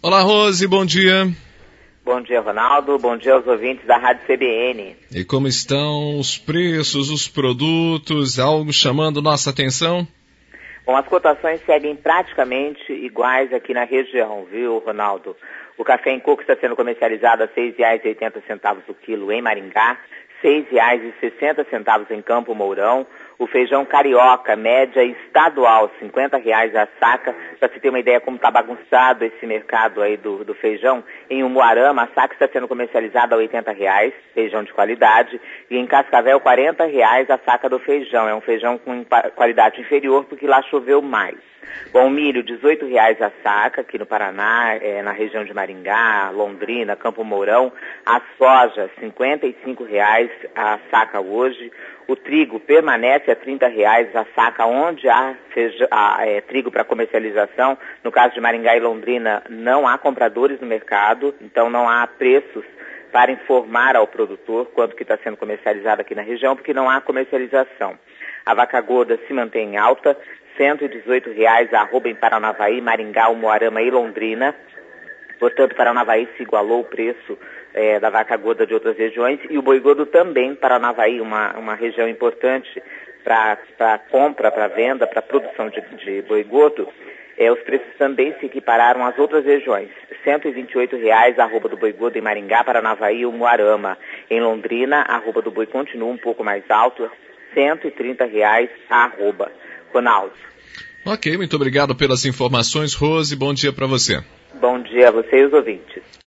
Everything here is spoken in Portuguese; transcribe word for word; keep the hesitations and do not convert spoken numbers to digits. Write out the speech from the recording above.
Olá, Rose, bom dia. Bom dia, Ronaldo. Bom dia aos ouvintes da Rádio C B N. E como estão os preços, os produtos, algo chamando nossa atenção? Bom, as cotações seguem praticamente iguais aqui na região, viu, Ronaldo? O café em coco está sendo comercializado a seis reais e oitenta centavos o quilo em Maringá, seis reais e sessenta centavos em Campo Mourão. O feijão carioca, média estadual, cinquenta reais a saca. Para se ter uma ideia como está bagunçado esse mercado aí do, do feijão, em Umuarama a saca está sendo comercializada a oitenta reais, feijão de qualidade, e em Cascavel quarenta reais a saca do feijão. É um feijão com qualidade inferior porque lá choveu mais. Bom, milho, dezoito reais a saca, aqui no Paraná, é, na região de Maringá, Londrina, Campo Mourão. A soja, cinquenta e cinco reais a saca hoje. O trigo permanece a trinta reais a saca, onde há feijão, há, é, trigo para comercialização. No caso de Maringá e Londrina, não há compradores no mercado, então não há preços para informar ao produtor quanto que está sendo comercializado aqui na região, porque não há comercialização. A vaca gorda se mantém em alta, cento e dezoito reais a arroba em Paranavaí, Maringá, Umuarama e Londrina. Portanto, Paranavaí se igualou o preço é, da vaca gorda de outras regiões, e o boi gordo também, Paranavaí, uma, uma região importante para compra, para venda, para produção de, de boi gordo, é, os preços também se equipararam às outras regiões. cento e vinte e oito reais a arroba do boi gordo em Maringá, Paranavaí e Umuarama. Em Londrina, a arroba do boi continua um pouco mais alto, cento e trinta reais a arroba. Ronaldo. Ok, muito obrigado pelas informações, Rose. Bom dia para você. Bom dia a você e os ouvintes.